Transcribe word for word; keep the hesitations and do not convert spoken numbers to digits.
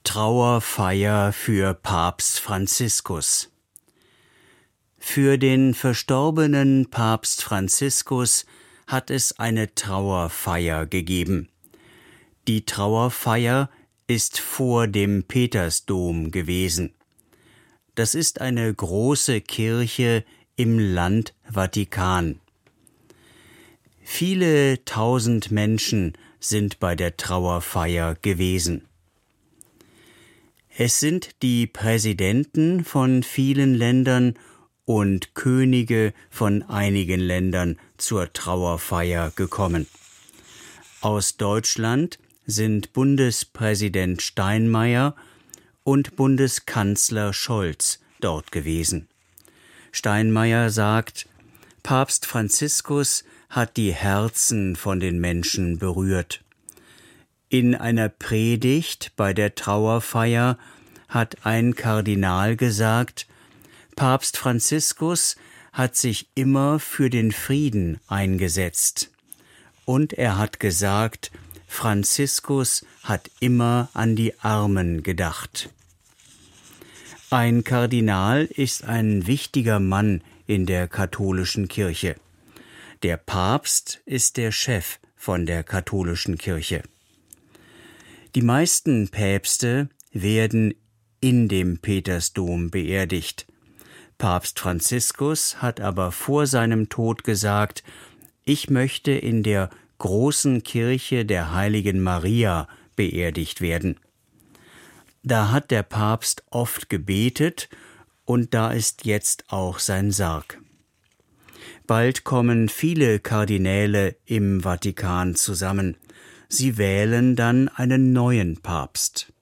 Trauerfeier für Papst Franziskus. Für den verstorbenen Papst Franziskus hat es eine Trauerfeier gegeben. Die Trauerfeier ist vor dem Petersdom gewesen. Das ist eine große Kirche im Land Vatikan. Viele tausend Menschen sind bei der Trauerfeier gewesen. Es sind die Präsidenten von vielen Ländern und Könige von einigen Ländern zur Trauerfeier gekommen. Aus Deutschland sind Bundespräsident Steinmeier und Bundeskanzler Scholz dort gewesen. Steinmeier sagt, Papst Franziskus hat die Herzen von den Menschen berührt. In einer Predigt bei der Trauerfeier hat ein Kardinal gesagt, Papst Franziskus hat sich immer für den Frieden eingesetzt. Und er hat gesagt, Franziskus hat immer an die Armen gedacht. Ein Kardinal ist ein wichtiger Mann in der katholischen Kirche. Der Papst ist der Chef von der katholischen Kirche. Die meisten Päpste werden in dem Petersdom beerdigt. Papst Franziskus hat aber vor seinem Tod gesagt, ich möchte in der großen Kirche der Heiligen Maria beerdigt werden. Da hat der Papst oft gebetet und da ist jetzt auch sein Sarg. Bald kommen viele Kardinäle im Vatikan zusammen. Sie wählen dann einen neuen Papst.